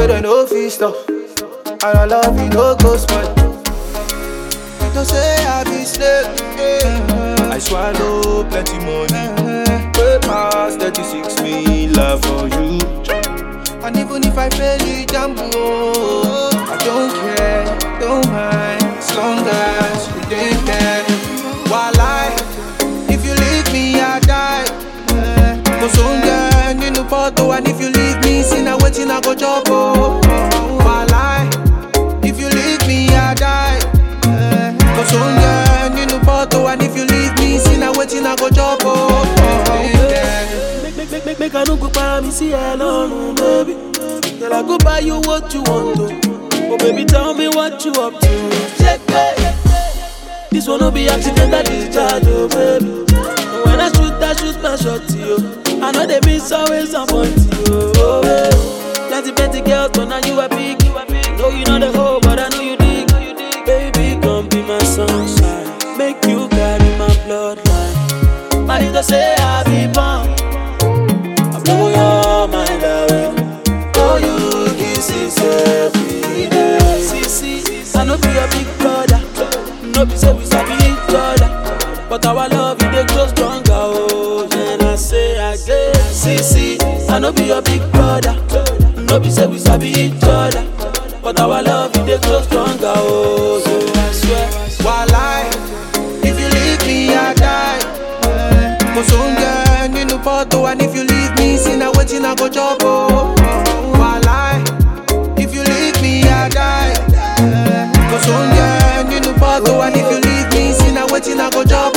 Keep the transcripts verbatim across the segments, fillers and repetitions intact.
where they no feast stop. And I love you, no go spoil. Don't say I be slave. I swallow plenty money. Way past thirty-six me love for you. And even if I fail you, jumbo, I don't care, don't mind. As long as you didn't care. While I, if you leave me, I die. Cause on the in the photo, and if you leave me, see now waiting, I go job. While I, if you leave me, I die. Cause on the in the photo, and if you leave me, see now waiting, I go job. Make, make, make, make, make I no go buy me, see alone, baby. Girl, I go buy you what you want to. Oh, baby, tell me what you up to. Check, baby. This one no be accidental discharge, oh, baby. When I shoot, I shoot my shot to you. I know they miss always on point to you, oh, baby. Plenty, plenty girls, but now you a big. Know you know the whole, but I know you dig. Baby, come be my sunshine. Make you carry my bloodline. My little say I be born. Blow your mind away. Oh, you kisses every day. See, see, I know be a big brother. No be say we sabi each other, but our love it dey grow stronger. Oh, and I say again. See, see, I know be a big brother. No be say we sabi each other, but our love it dey grow stronger. Oh, so I swear. While I, if you leave me, I die. Cause on the in the photo, and if you leave me, see now waiting, I go job. While I, if you leave me, I die. Cause on the in the photo, and if you leave me, see now waiting, I go job.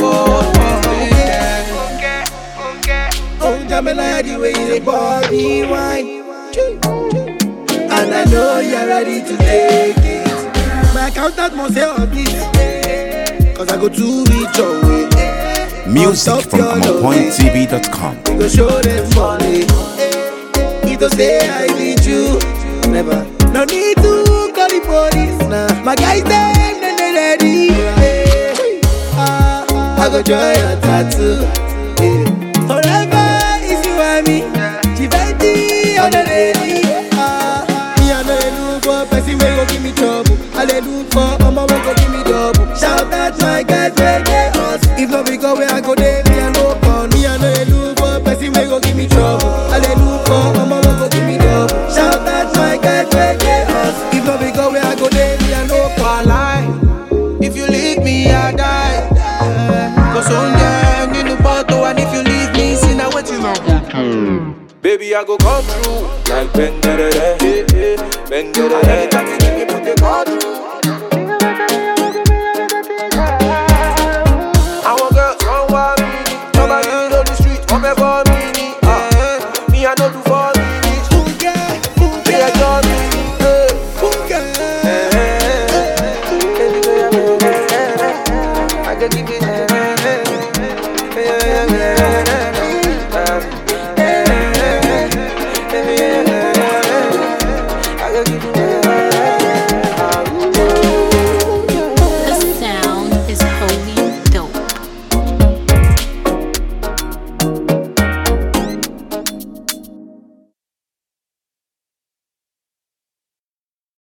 Oh, damn it, like the way you body wine. And I know you're ready to take it. My accountant must say all this, cause I go to reach your way. Music from on point T V dot com. We go show them money. He don't say I need you. Never. No need to call the police now. Nah. My guys them, then they ready. Hey. Uh, I go join your tattoo. Yeah. Forever is you and me. Givenchy on the lady. Uh, me and I look for person wey go give me trouble. I dey look for mama wey go give me double. Shout out my guys wey dey us. If not we go where I go there, me and no fun. Me and I look for person wey go give me trouble. I dey look for mama wey go give me double. Shout out my guys wey dey us. If not we go where I go there, me and no fun. If you leave me, I die. Cause on the in the photo, and if you leave me, see now what you know. Baby, I go come through like Ben Dere, Ben Dere. Anytime you give me, put the call through. I want girls run wild with me. Nobody on the street, come here for me. Uh, me, I know do for me. Me, I join me. I can give it. I can give it.